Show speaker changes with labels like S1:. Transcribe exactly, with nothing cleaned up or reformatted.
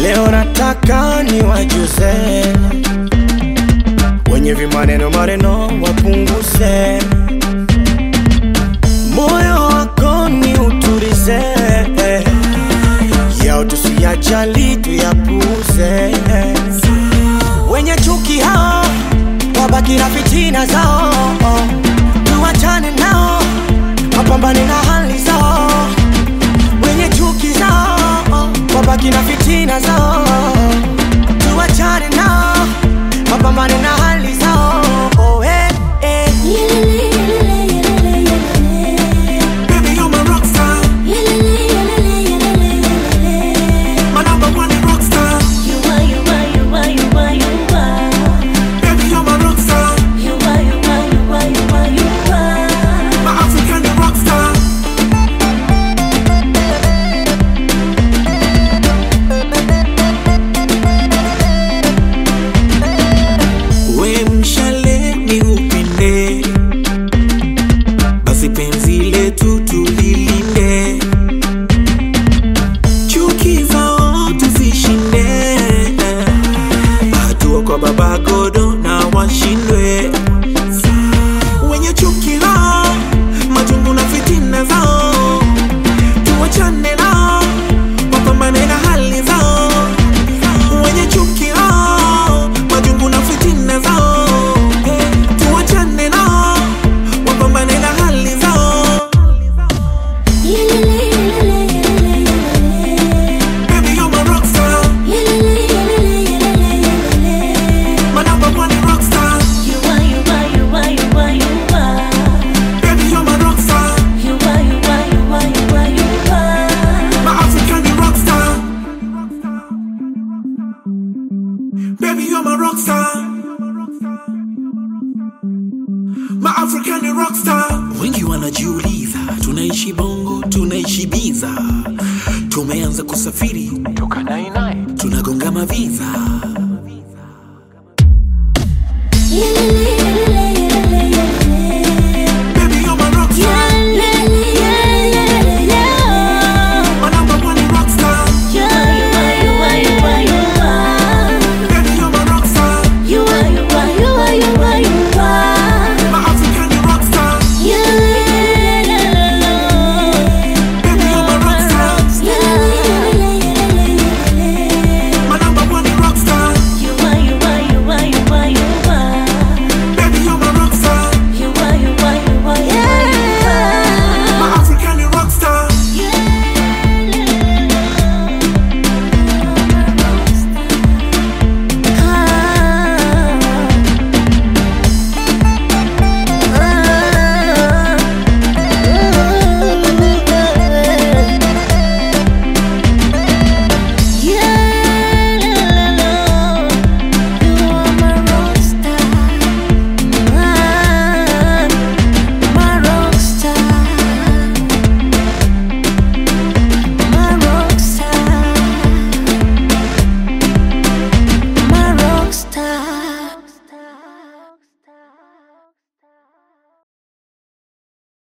S1: Leo nataka niwajuze, wenye vimaneno maneno wapunguze, moyo wako ni uturize, yao tusiyajali tuyapuze. Wenye chuki hao wabaki na fitina zao, tuachane nao wapambane na hali zao. Wenye chuki zao wabaki na fitina zao, tuachane nao wapambane na hali zao. Oh, hey, hey.
S2: Baby, you're my rock star. My number one rock star.
S3: You are, you are, you are, you are, you are.
S2: Baby, you're my rock star.
S3: You are, you are, you are, you are, you are.
S2: My African rock star. We mshale ni upinde, basi penzi letu tulilinde, chuki zao tuzishinde, hatua kwa baba godo na washindwe. Wenye chuki lao, majungu na fitina zao, tuwachane nao wapambane na hali zao. Wenye chuki lao, majungu na fitina zao, tuwachane nao wapambane na hali zao. Baby, you're my rock star. My number one rock star.
S3: You are, you are, you are, you are, you are.
S2: Baby, you're my rock star.
S3: You are, you are, you are, you are, you are.
S2: My African rock star. Baby, you're my rock star. My African rock star. Wengi wanajiuliza, tunaishi bongo, tunaishi biza. Tumeanza kusafiri, toka nine nine, tunagonga maviza.